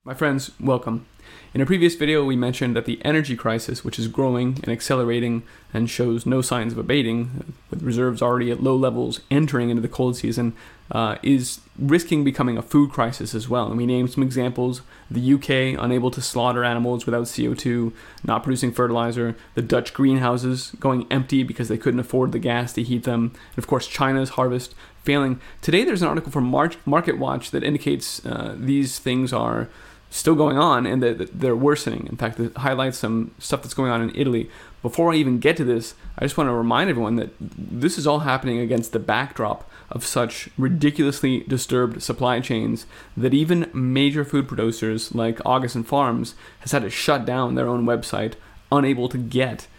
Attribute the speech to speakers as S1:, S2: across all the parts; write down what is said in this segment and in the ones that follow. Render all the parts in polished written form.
S1: My friends, welcome. In a previous video, we mentioned that the energy crisis, which is growing and accelerating and shows no signs of abating, with reserves already at low levels entering into the cold season, is risking becoming a food crisis as well. And we named some examples: the UK unable to slaughter animals without CO2, not producing fertilizer, the Dutch greenhouses going empty because they couldn't afford the gas to heat them, and of course China's harvest failing. Today there's an article from Market Watch that indicates these things are still going on and that they're worsening. In fact, it highlights some stuff that's going on in Italy. Before I even get to this, I just want to remind everyone that this is all happening against the backdrop of such ridiculously disturbed supply chains that even major food producers like Augustin Farms has had to shut down their own website, unable to get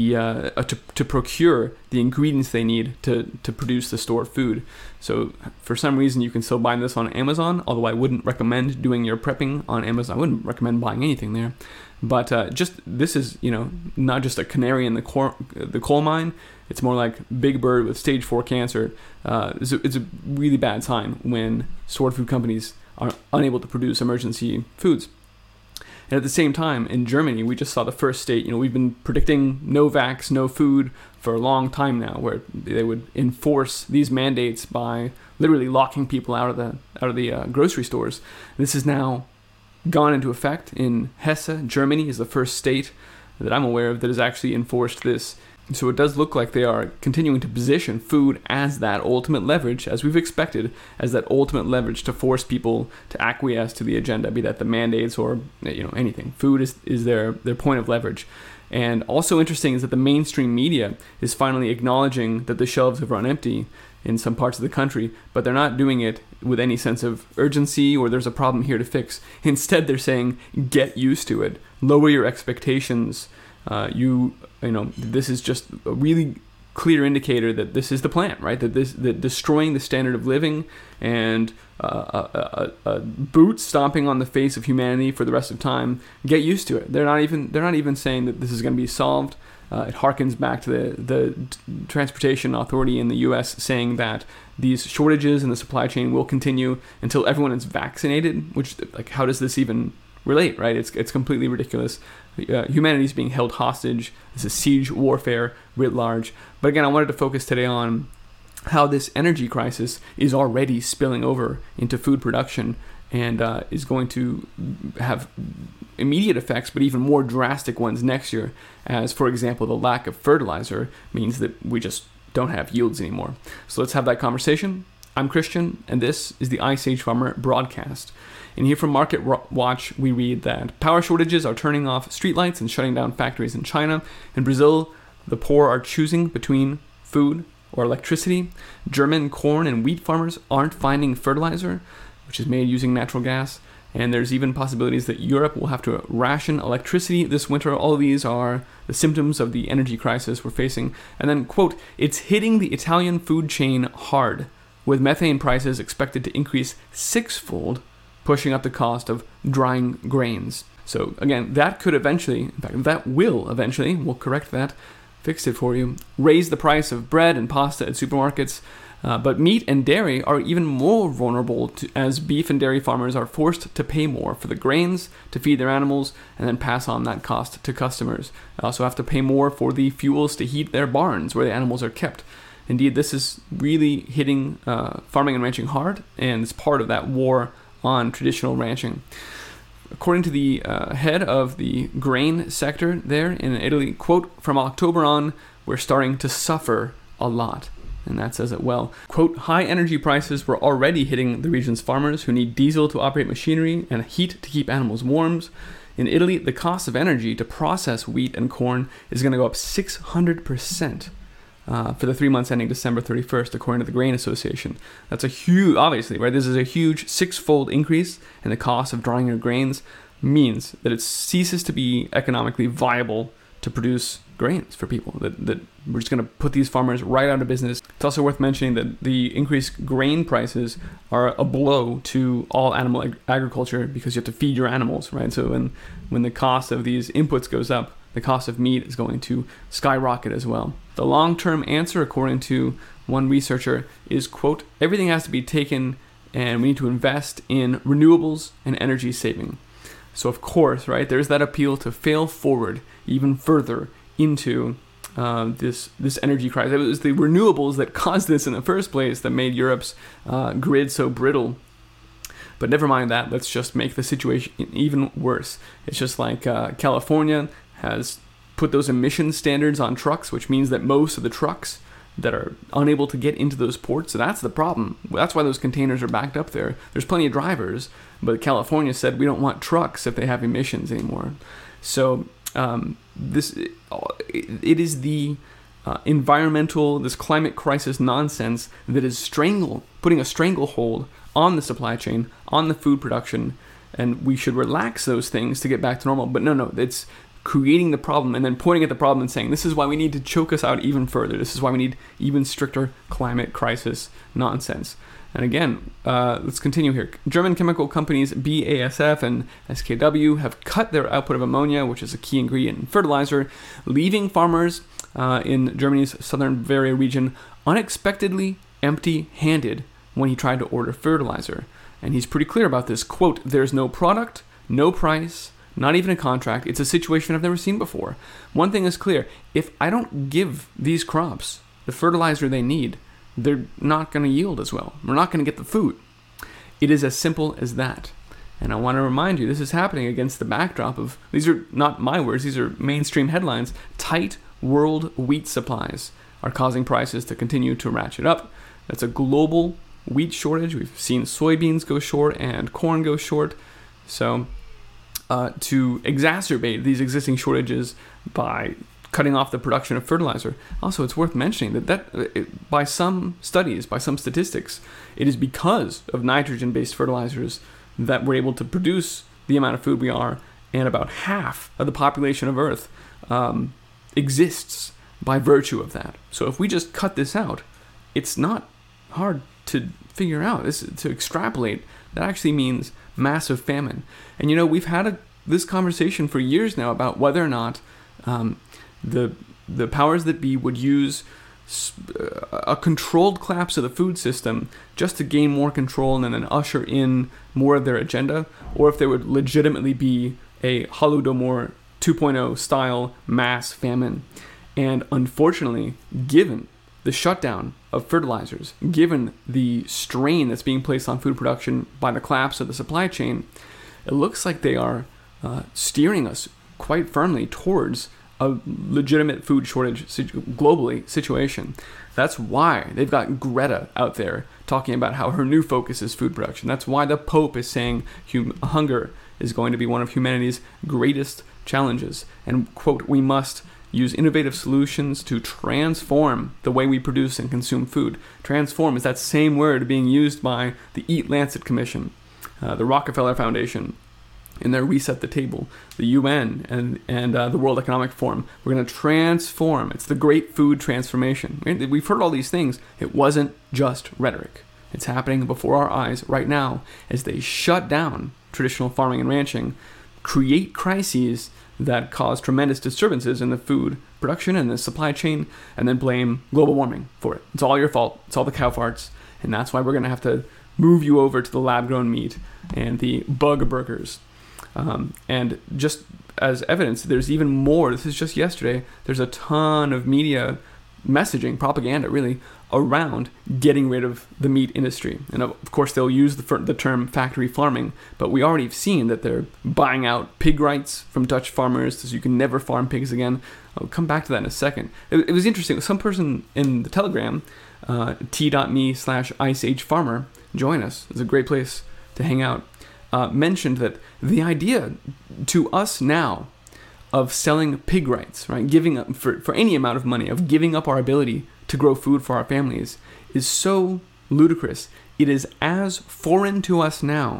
S1: to procure the ingredients they need to produce the stored food. So for some reason you can still buy this on Amazon, although I wouldn't recommend doing your prepping on Amazon. I wouldn't recommend buying anything there. But this is not just a canary in the coal mine. It's more like Big Bird with stage 4 cancer. It's a really bad sign when stored food companies are unable to produce emergency foods. And at the same time, in Germany, we just saw the first state. We've been predicting no vax, no food for a long time now, where they would enforce these mandates by literally locking people out of the grocery stores. This has now gone into effect in Hesse. Germany is the first state that I'm aware of that has actually enforced this. So it does look like they are continuing to position food as that ultimate leverage, as we've expected, as that ultimate leverage to force people to acquiesce to the agenda, be that the mandates or anything. Food is their point of leverage. And also interesting is that the mainstream media is finally acknowledging that the shelves have run empty in some parts of the country, but they're not doing it with any sense of urgency or there's a problem here to fix. Instead, they're saying, get used to it, lower your expectations. This is just a really clear indicator that this is the plan, right? That destroying the standard of living and a boot stomping on the face of humanity for the rest of time. Get used to it. They're not even saying that this is going to be solved. It harkens back to the Transportation Authority in the U.S. saying that these shortages in the supply chain will continue until everyone is vaccinated. Which, how does this even relate, right? It's completely ridiculous. Humanity is being held hostage. This is siege warfare writ large. But again, I wanted to focus today on how this energy crisis is already spilling over into food production and is going to have immediate effects, but even more drastic ones next year, as, for example, the lack of fertilizer means that we just don't have yields anymore. So let's have that conversation. I'm Christian, and this is the Ice Age Farmer broadcast. And here from Market Watch, we read that power shortages are turning off streetlights and shutting down factories in China. In Brazil, the poor are choosing between food or electricity. German corn and wheat farmers aren't finding fertilizer, which is made using natural gas. And there's even possibilities that Europe will have to ration electricity this winter. All of these are the symptoms of the energy crisis we're facing. And then, quote, it's hitting the Italian food chain hard, with methane prices expected to increase sixfold, pushing up the cost of drying grains. So again, that could eventually, in fact, that will eventually, we'll correct that, fix it for you, raise the price of bread and pasta at supermarkets. But meat and dairy are even more vulnerable as beef and dairy farmers are forced to pay more for the grains to feed their animals and then pass on that cost to customers. They also have to pay more for the fuels to heat their barns where the animals are kept. Indeed, this is really hitting farming and ranching hard, and it's part of that war on traditional ranching. According to the head of the grain sector there in Italy, quote, from October on, we're starting to suffer a lot. And that says it well. Quote, high energy prices were already hitting the region's farmers who need diesel to operate machinery and heat to keep animals warm. In Italy, the cost of energy to process wheat and corn is going to go up 600%. For the 3 months ending December 31st, according to the Grain Association. That's a huge, obviously, right? This is a huge sixfold increase in the cost of drying your grains, means that it ceases to be economically viable to produce grains for people, that we're just going to put these farmers right out of business. It's also worth mentioning that the increased grain prices are a blow to all animal agriculture because you have to feed your animals, right? So when the cost of these inputs goes up, the cost of meat is going to skyrocket as well. The long-term answer, according to one researcher, is, quote, everything has to be taken and we need to invest in renewables and energy saving. So of course, right, there's that appeal to fail forward even further into this energy crisis. It was the renewables that caused this in the first place that made Europe's grid so brittle. But never mind that. Let's just make the situation even worse. It's just like California has put those emission standards on trucks, which means that most of the trucks that are unable to get into those ports, so that's the problem. That's why those containers are backed up there. There's plenty of drivers, but California said we don't want trucks if they have emissions anymore. So it is the environmental, this climate crisis nonsense that is putting a stranglehold on the supply chain, on the food production, and we should relax those things to get back to normal. But no, it's creating the problem and then pointing at the problem and saying, this is why we need to choke us out even further. This is why we need even stricter climate crisis nonsense. And again, let's continue here. German chemical companies BASF and SKW have cut their output of ammonia, which is a key ingredient in fertilizer, leaving farmers in Germany's southern Bavaria region unexpectedly empty-handed when he tried to order fertilizer. And he's pretty clear about this. Quote, "There's no product, no price, not even a contract. It's a situation I've never seen before. One thing is clear. If I don't give these crops the fertilizer they need, they're not going to yield as well. We're not going to get the food." It is as simple as that. And I want to remind you, this is happening against the backdrop of, these are not my words, these are mainstream headlines, tight world wheat supplies are causing prices to continue to ratchet up. That's a global wheat shortage. We've seen soybeans go short and corn go short. So to exacerbate these existing shortages by cutting off the production of fertilizer. Also, it's worth mentioning that by some studies, by some statistics, it is because of nitrogen-based fertilizers that we're able to produce the amount of food we are, and about half of the population of Earth exists by virtue of that. So if we just cut this out, it's not hard to figure out, to extrapolate. That actually means massive famine. And we've had this conversation for years now about whether or not the powers that be would use a controlled collapse of the food system just to gain more control and then usher in more of their agenda, or if there would legitimately be a Holodomor 2.0 style mass famine. And unfortunately, given the shutdown of fertilizers, given the strain that's being placed on food production by the collapse of the supply chain, it looks like they are steering us quite firmly towards a legitimate food shortage globally situation. That's why they've got Greta out there talking about how her new focus is food production. That's why the Pope is saying hunger is going to be one of humanity's greatest challenges. And, quote, "We must use innovative solutions to transform the way we produce and consume food." Transform is that same word being used by the Eat Lancet Commission, the Rockefeller Foundation, in their Reset the Table, the UN, and the World Economic Forum. We're going to transform. It's the great food transformation. We've heard all these things. It wasn't just rhetoric. It's happening before our eyes right now as they shut down traditional farming and ranching, create crises that cause tremendous disturbances in the food production and the supply chain, and then blame global warming for it. It's all your fault. It's all the cow farts. And that's why we're going to have to move you over to the lab-grown meat and the bug burgers. And just as evidence, there's even more. This is just yesterday. There's a ton of media messaging, propaganda really, around getting rid of the meat industry. And of course, they'll use the term factory farming, but we already have seen that they're buying out pig rights from Dutch farmers so you can never farm pigs again. I'll come back to that in a second. It was interesting. Some person in the Telegram, t.me/iceagefarmer, join us. It's a great place to hang out. Mentioned that the idea to us now of selling pig rights, right, giving up for any amount of money, of giving up our ability to grow food for our families, is so ludicrous. It is as foreign to us now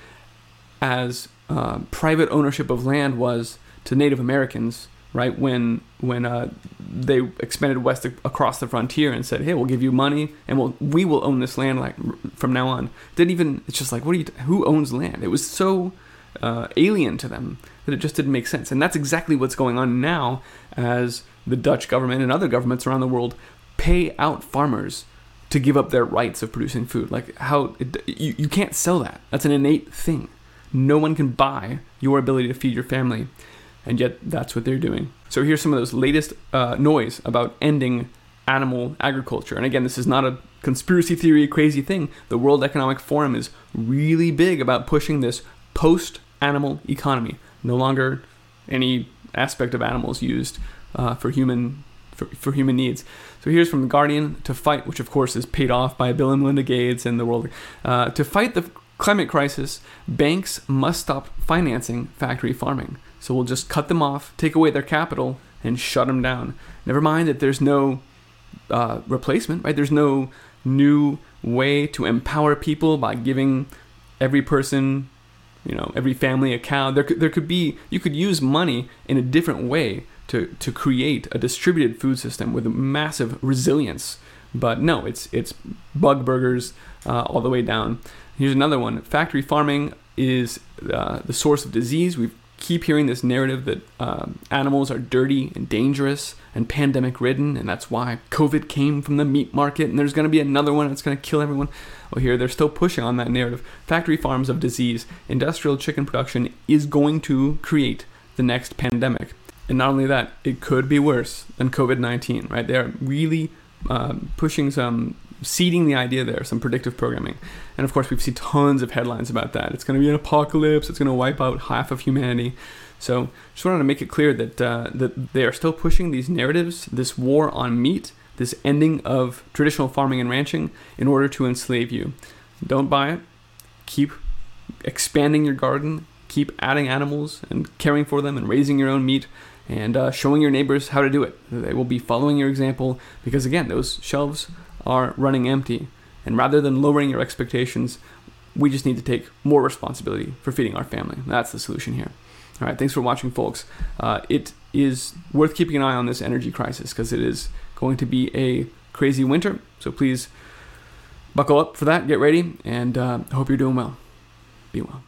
S1: as private ownership of land was to Native Americans, right? When they expanded west across the frontier and said, "Hey, we'll give you money and we will own this land like from now on." It's just like, who owns land? It was so alien to them that it just didn't make sense. And that's exactly what's going on now as the Dutch government and other governments around the world pay out farmers to give up their rights of producing food. Like you can't sell that. That's an innate thing. No one can buy your ability to feed your family. And yet that's what they're doing. So here's some of those latest noise about ending animal agriculture. And again, this is not a conspiracy theory crazy thing. The World Economic Forum is really big about pushing this post-animal economy. No longer any aspect of animals used for human needs. So here's from The Guardian: to fight, which of course is paid off by Bill and Melinda Gates and the world, to fight the climate crisis, banks must stop financing factory farming. So we'll just cut them off, take away their capital, and shut them down. Never mind that there's no replacement, right? There's no new way to empower people by giving every person, every family a cow. You could use money in a different way to create a distributed food system with massive resilience. But no, it's bug burgers all the way down. Here's another one. Factory farming is the source of disease. We keep hearing this narrative that animals are dirty and dangerous and pandemic ridden, and that's why COVID came from the meat market, and there's going to be another one that's going to kill everyone. Well, here they're still pushing on that narrative. Factory farms of disease. Industrial chicken production is going to create the next pandemic. And not only that, it could be worse than COVID-19, right? They're really pushing seeding the idea there, some predictive programming. And of course, we've seen tons of headlines about that. It's going to be an apocalypse. It's going to wipe out half of humanity. So just wanted to make it clear that they are still pushing these narratives, this war on meat, this ending of traditional farming and ranching in order to enslave you. Don't buy it. Keep expanding your garden. Keep adding animals and caring for them and raising your own meat and showing your neighbors how to do it. They will be following your example because, again, those shelves are running empty. And rather than lowering your expectations, we just need to take more responsibility for feeding our family. That's the solution here. All right, thanks for watching, folks. It is worth keeping an eye on this energy crisis because it is going to be a crazy winter. So please buckle up for that, get ready, and I hope you're doing well. Be well.